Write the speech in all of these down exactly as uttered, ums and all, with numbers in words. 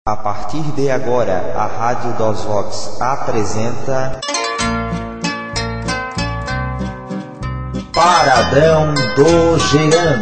A partir de agora, a Rádio dos Vox apresenta Paradão do Jean.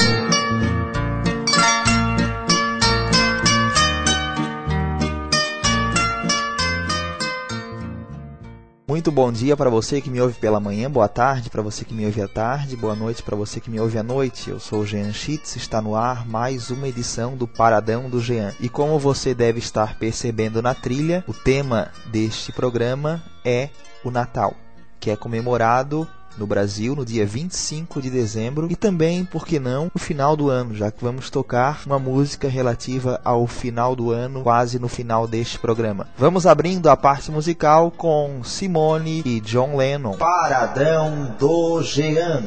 Muito bom dia para você que me ouve pela manhã, boa tarde para você que me ouve à tarde, boa noite para você que me ouve à noite. Eu sou o Jean Schitz, está no ar mais uma edição do Paradão do Jean. E como você deve estar percebendo na trilha, o tema deste programa é o Natal, que é comemorado no Brasil no dia vinte e cinco de dezembro e também, por que não, no final do ano, já que vamos tocar uma música relativa ao final do ano, quase no final deste programa. Vamos abrindo a parte musical com Simone e John Lennon. Paradão do Jean.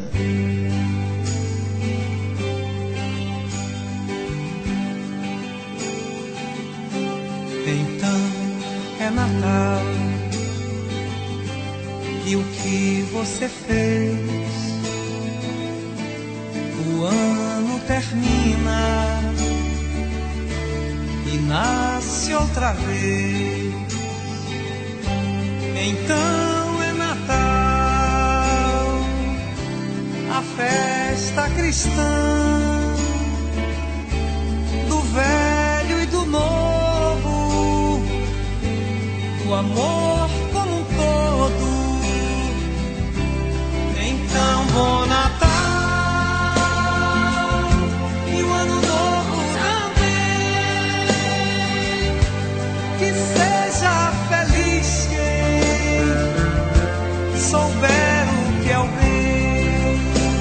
Então é Natal. E o que você fez? O ano termina e nasce outra vez. Então é Natal, a festa cristã, do velho e do novo, do amor como um todo. Então, bom Natal e o ano novo também. Que seja feliz quem souber o que é o bem.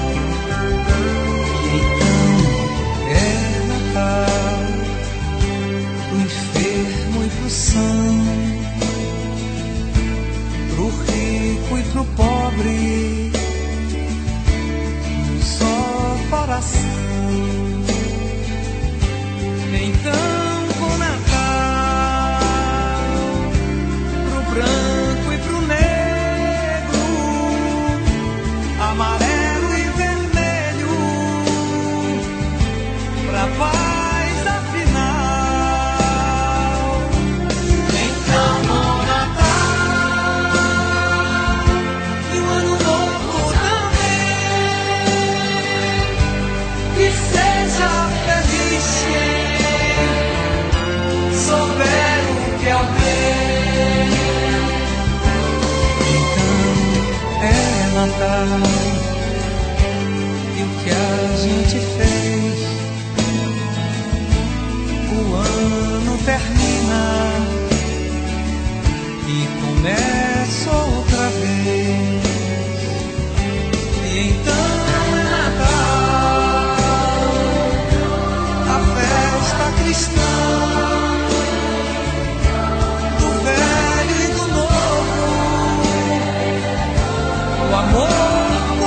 E então é Natal pro enfermo e pro são, pro rico e pro pobre, coração. Então, com Natal, pro branco e pro negro, amarelo e vermelho, pra paz afinal. Então, com Natal e o ano novo também. Que seja feliz quem souber o que é o bem. Então é Natal e o que a gente fez. O ano termina e começa outra vez. E então cristã, do velho e do novo, o amor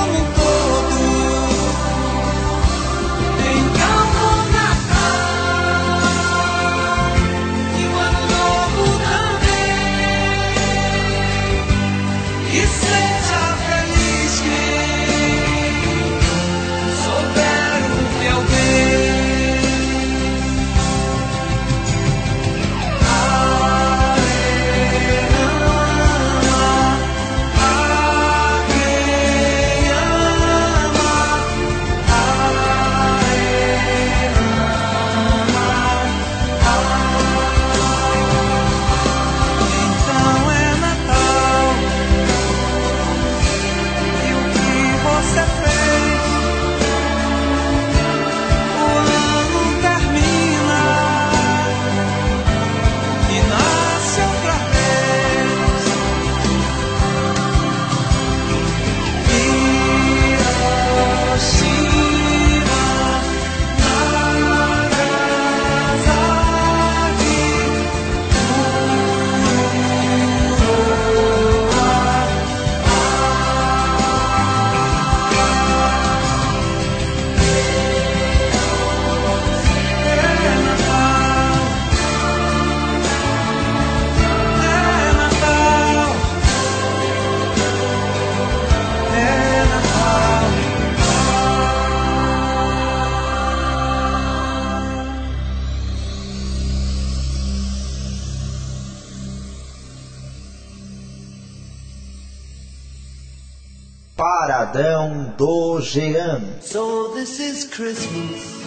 Paradão do Jean. So this is Christmas,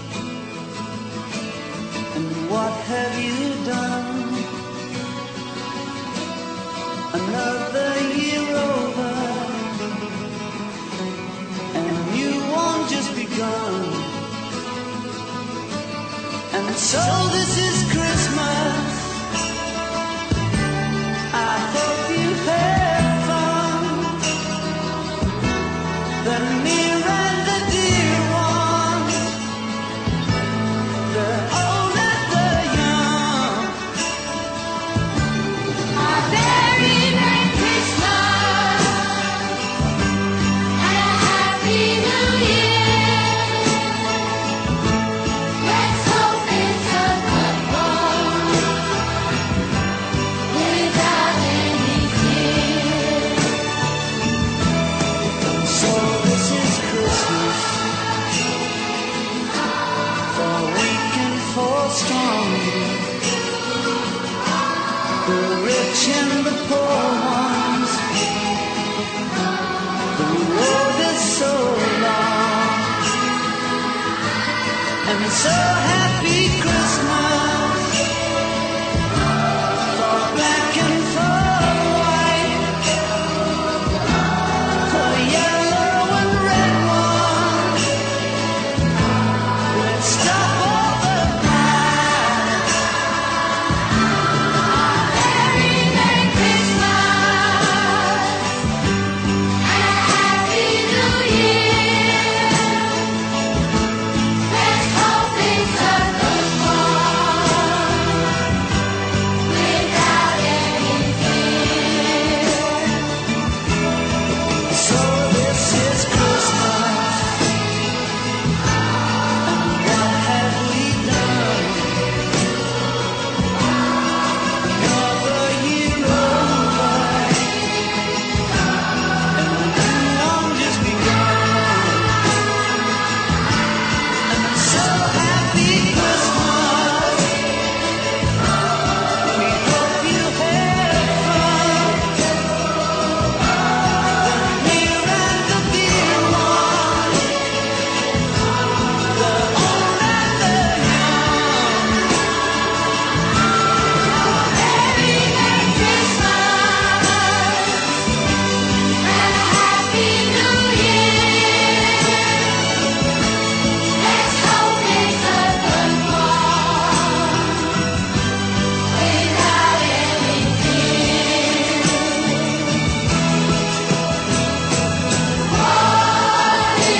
and what have you done? Another year over, and you won't just begun. And so this is Christmas, I hope you had fun. The near and the dear ones, the old and the young. A very Merry Christmas and a Happy New Year. Let's hope it's a good one without any fear. So this is Christmas, for weak and for strong, the rich and the poor ones. The road is so long, and so happy Christmas for black and for white, for yellow and red ones. Let's stop all the fight. Very Merry Christmas and a Happy New Year. Let's hope it's a good one without any fear. So this is Christmas, and what have we done? Another year over, and the new one just begun. And so happy Christmas, we hope you had fun. The near and the dear ones, the old and the young. Very Merry Christmas and a Happy New Year. Let's hope it's a good one without any fear. What is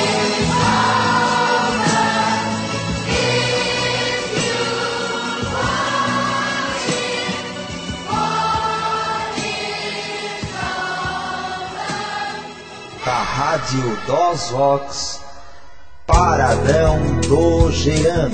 Da Rádio Dos Vox, Paradão do Jean.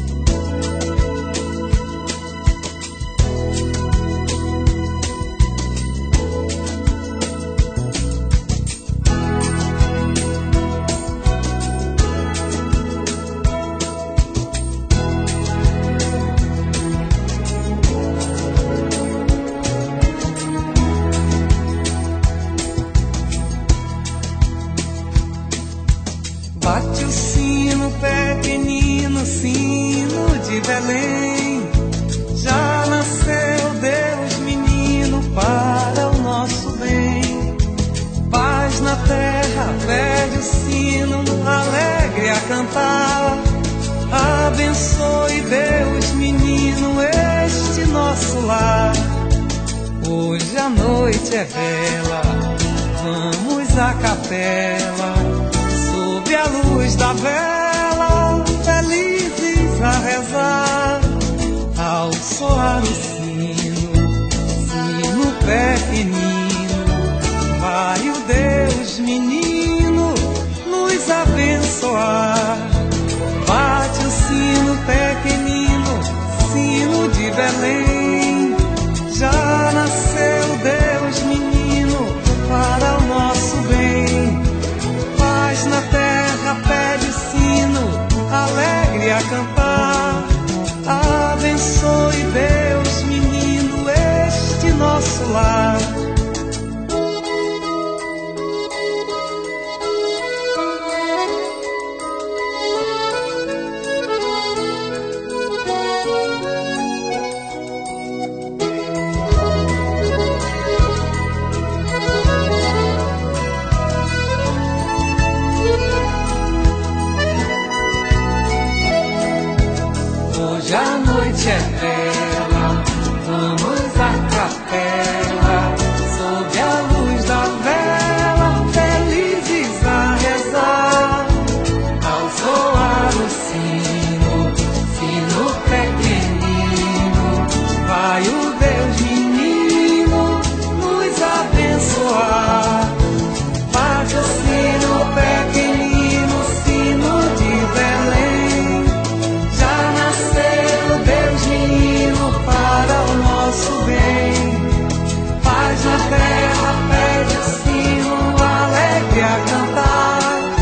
Bate o sino, pequenino sino de Belém. Já nasceu Deus menino para o nosso bem. Paz na terra, pede o sino alegre a cantar. Abençoe Deus menino este nosso lar. Hoje a noite é bela, vamos à capela. Sob a luz da vela, felizes a rezar. Ao soar o sino, sino pequenino, vai o Deus menino nos abençoar. Bate o sino pequenino, sino de Belém. Já nasceu Deus menino para o nosso bem. Paz na terra, pede o sino alegre a cantar. Abençoe Deus menino este nosso lar. vai o Deus menino nos abençoar. Bate o sino pequenino, sino de Belém. Já nasceu o Deus menino para o nosso bem. Paz na terra, pede o sino alegre a cantar.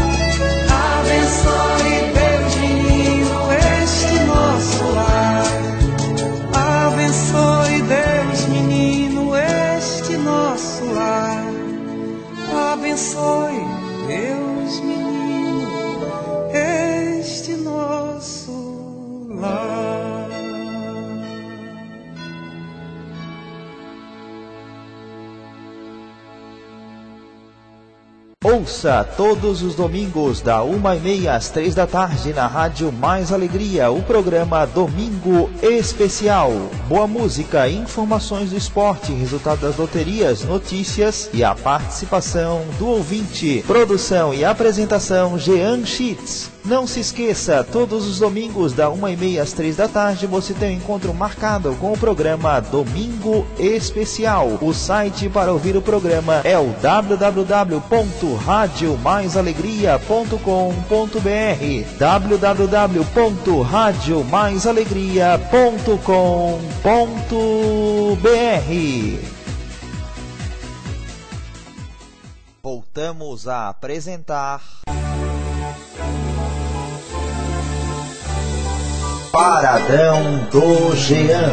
Abençoe Deus menino este nosso lar. Abençoe Deus menino este nosso lar. Abençoe Deus menino este nosso lar. Ouça todos os domingos da uma e meia às três da tarde na Rádio Mais Alegria o programa Domingo Especial. Boa música, informações do esporte, resultado das loterias, notícias e a participação do ouvinte. Produção e apresentação Jean Schitz. Não se esqueça, todos os domingos da uma e meia às três da tarde você tem um encontro marcado com o programa Domingo Especial. O site para ouvir o programa é o w w w ponto rádio mais alegria ponto com ponto b r w w w ponto rádio mais alegria ponto com ponto b r. Voltamos a apresentar Paradão do Jean.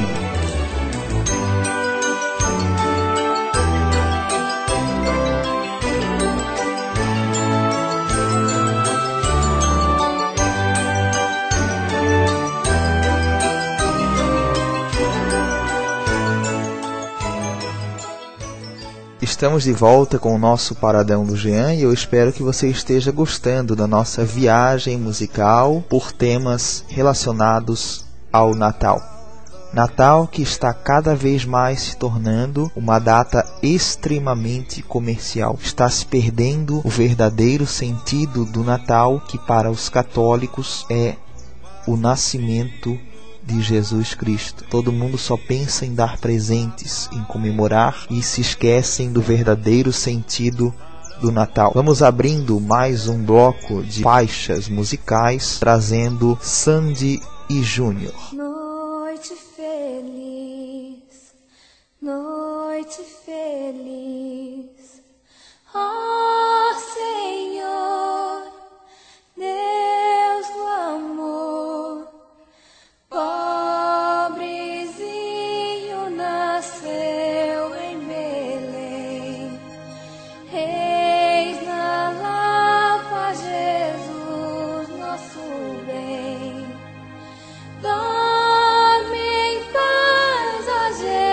Estamos de volta com o nosso Paradão do Jean e eu espero que você esteja gostando da nossa viagem musical por temas relacionados ao Natal. Natal que está cada vez mais se tornando uma data extremamente comercial. Está se perdendo o verdadeiro sentido do Natal, que para os católicos é o nascimento de Jesus Cristo. Todo mundo só pensa em dar presentes, em comemorar e se esquecem do verdadeiro sentido do Natal. Vamos abrindo mais um bloco de faixas musicais, trazendo Sandy e Júnior. Noite feliz, noite feliz, ó Senhor, Deus do amor. Pobrezinho nasceu em Belém, eis na Lapa Jesus, nosso bem. Dorme em paz, ó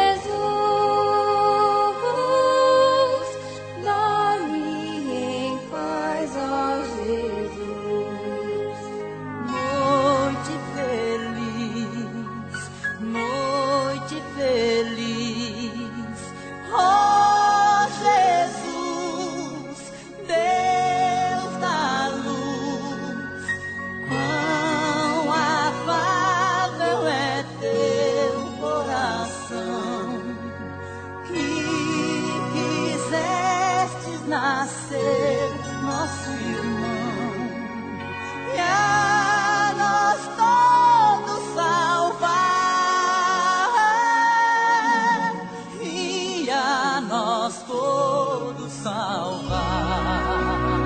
Jesus, dorme em paz, ó Jesus. Noite feliz, noite feliz, ó Jesus, Deus da luz. Quão afável é teu coração, que quisestes nascer nosso irmão, e a nós todos salvar, e a nós todos salvar.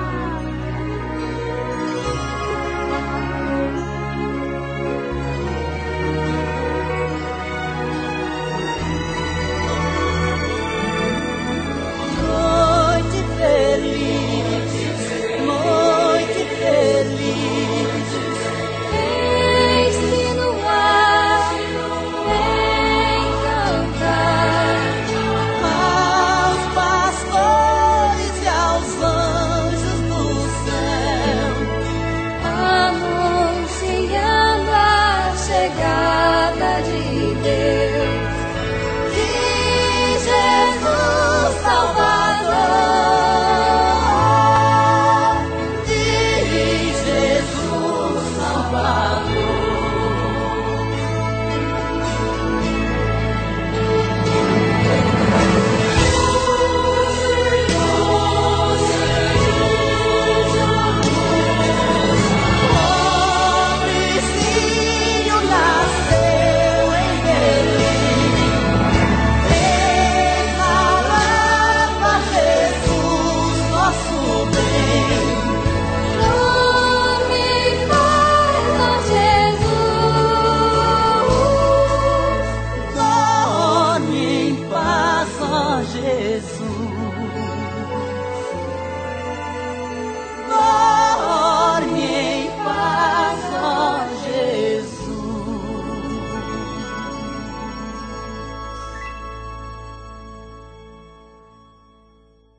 Noite feliz, noite feliz, eis-se no ar, vem cantar aos pastores e aos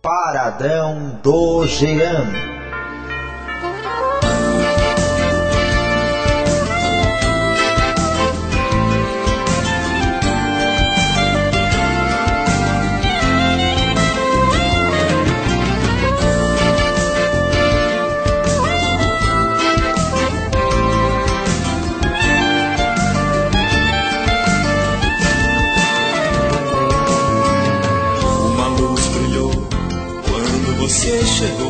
Paradão do Jean. Você chegou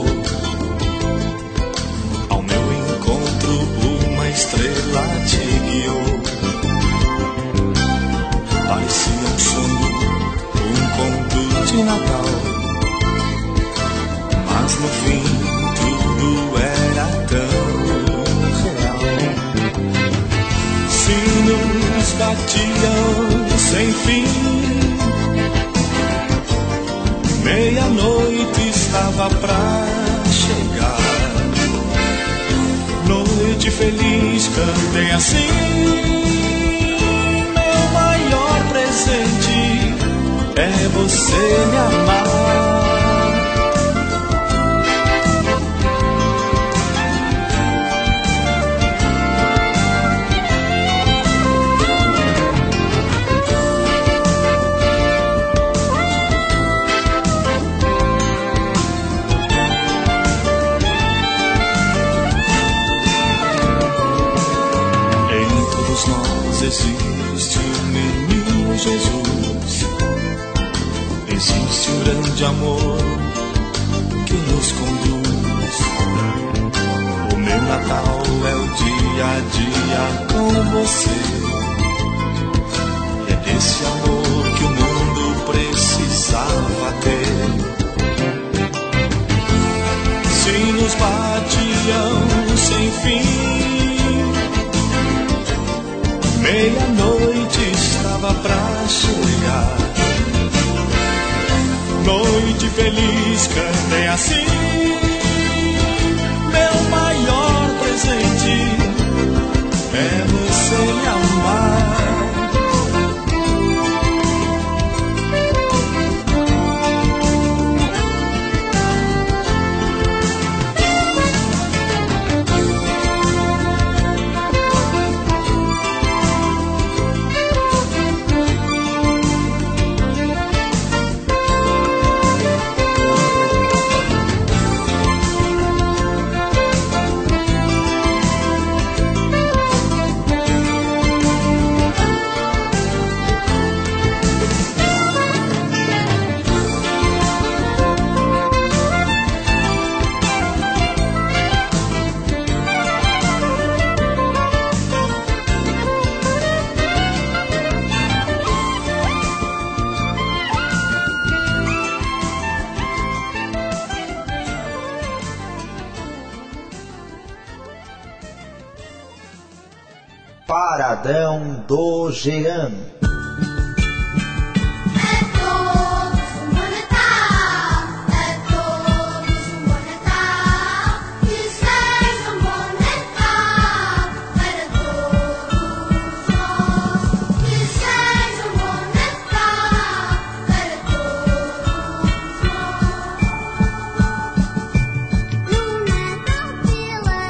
ao meu encontro, uma estrela te guiou. Parecia um sonho, um conto de Natal, mas no fim tudo era tão real. Sinos batiam sem fim, meia-noite estava pra chegar. Noite feliz, cantem assim. Meu maior presente é você me amar. Existe o menino Jesus, existe um grande amor que nos conduz. O meu Natal é o dia a dia com você, é esse amor que o mundo precisava ter. Sinos batiam sem fim, meia-noite estava pra chegar. Noite feliz, cantem assim. Meu maior presente é você me amar. Paradão do Jean.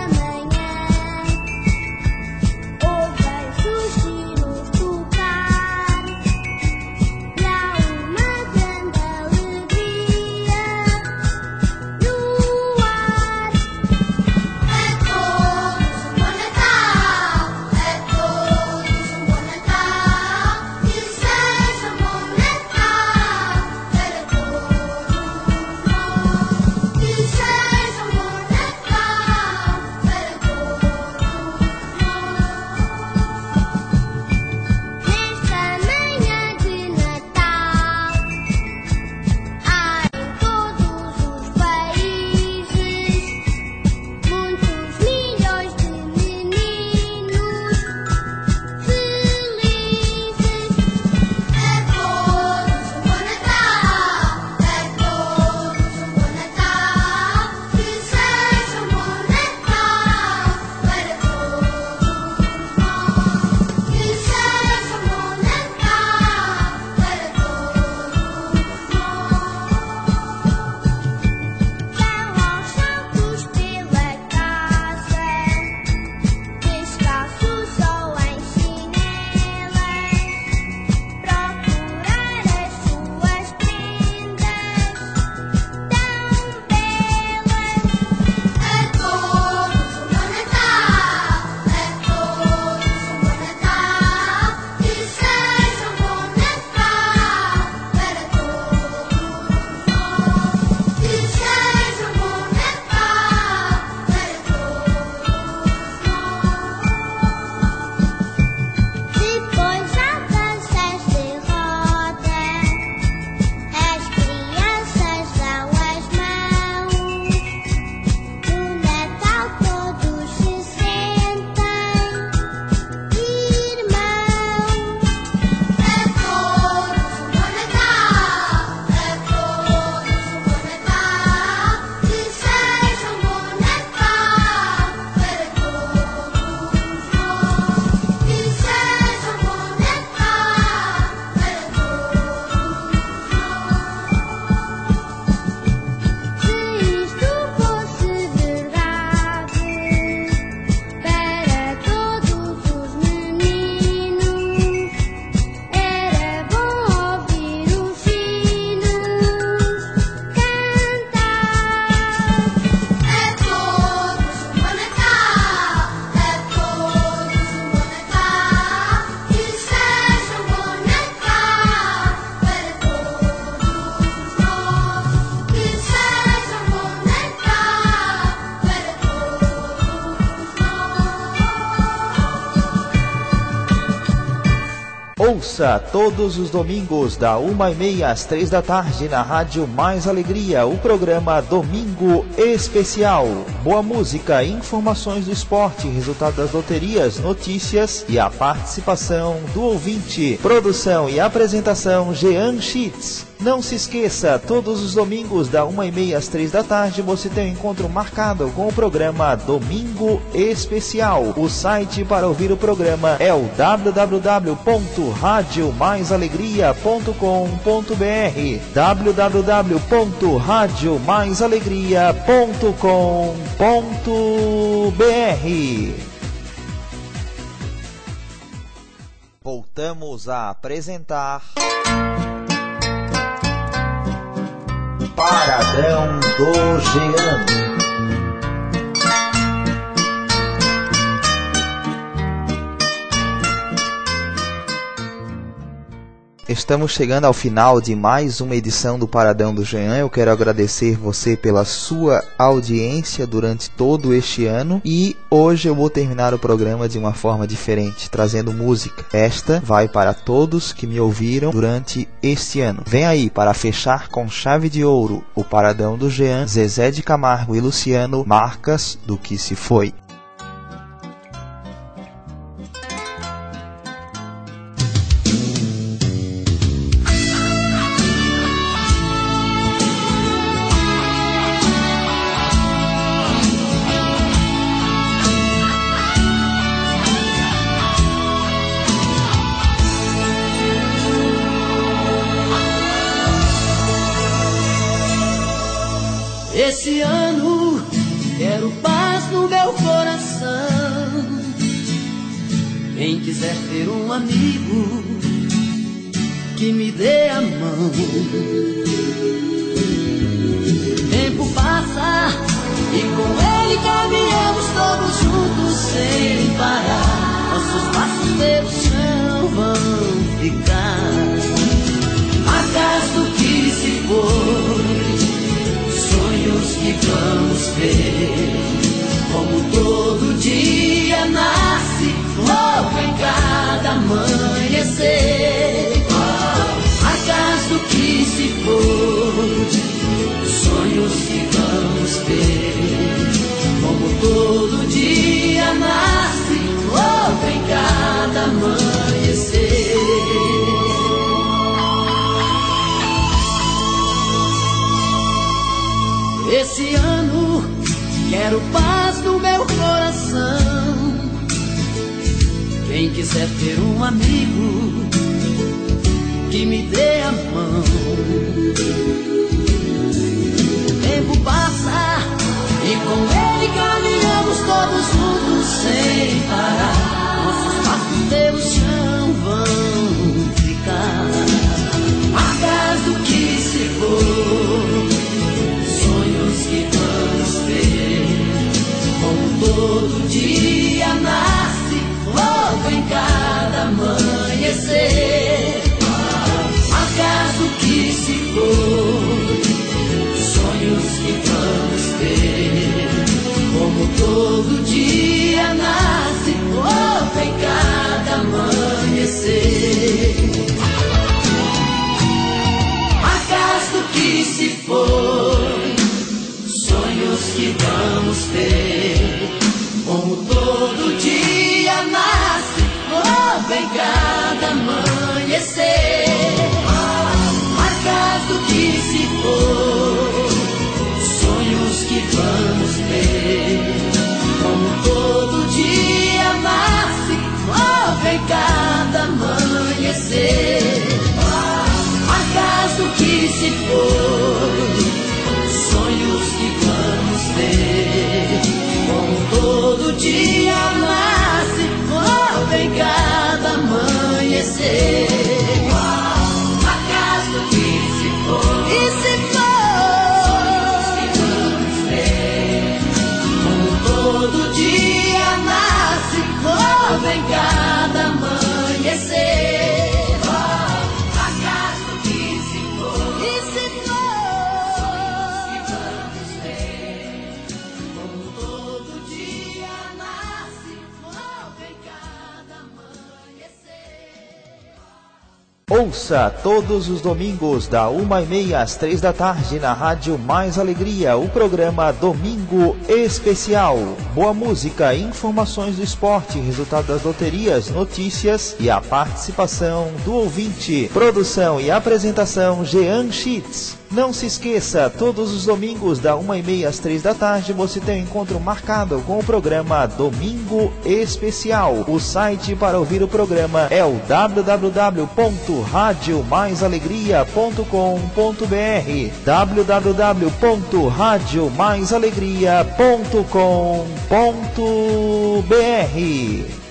Surgir os Ouça todos os domingos da uma e meia às três da tarde na Rádio Mais Alegria o programa Domingo Especial. Boa música, informações do esporte, resultado das loterias, notícias e a participação do ouvinte. Produção e apresentação Jean Schitz. Não se esqueça, todos os domingos da uma e meia às três da tarde você tem um encontro marcado com o programa Domingo Especial. O site para ouvir o programa é o w w w ponto rádio mais alegria ponto com ponto b r w w w ponto rádio mais alegria ponto com ponto b r. Voltamos a apresentar Paradão do Jean. Estamos chegando ao final de mais uma edição do Paradão do Jean. Eu quero agradecer você pela sua audiência durante todo este ano. E hoje eu vou terminar o programa de uma forma diferente, trazendo música. Esta vai para todos que me ouviram durante este ano. Vem aí, para fechar com chave de ouro, o Paradão do Jean, Zezé de Camargo e Luciano, Marcas do que se foi. Esse ano quero paz no meu coração. Quem quiser ter um amigo que me dê a mão. Tempo passa e com ele caminhamos todos juntos sem parar. Nossos passos pelo chão vão ficar marcas do que se foi, sonhos que vamos ter. Como todo dia nasce logo em cada amanhecer. Marcas do que se foi, sonhos que vamos ter. Como todo dia nasce logo em cada amanhecer. Esse ano quero paz no meu coração. Quem quiser ter um amigo que me dê a mão. O tempo passa e com ele caminhamos todos juntos sem parar. Nossos passos pelo chão vão ficar marcas do que se foi, que vamos ver. Como todo dia nasce logo em cada amanhecer. Marcas do que se foi, sonhos que vamos ter. Como todo dia nasce logo em cada amanhecer. Marcas do que se foi, que vamos ter. Como todo dia nasce logo em cada amanhecer. Marcas do que se for, sonhos que vamos ter. Como todo dia nasce logo em cada amanhecer. Marcas do que se for, sonhos que vamos ter. Como todo dia nasce logo em cada amanhecer. Ouça todos os domingos da uma e meia às três da tarde na Rádio Mais Alegria o programa Domingo Especial. Boa música, informações do esporte, resultado das loterias, notícias e a participação do ouvinte. Produção e apresentação Jean Schitz. Não se esqueça, todos os domingos da uma e meia às três da tarde você tem um encontro marcado com o programa Domingo Especial. O site para ouvir o programa é o w w w ponto rádio mais alegria ponto com ponto b r w w w ponto rádio mais alegria ponto com ponto b r.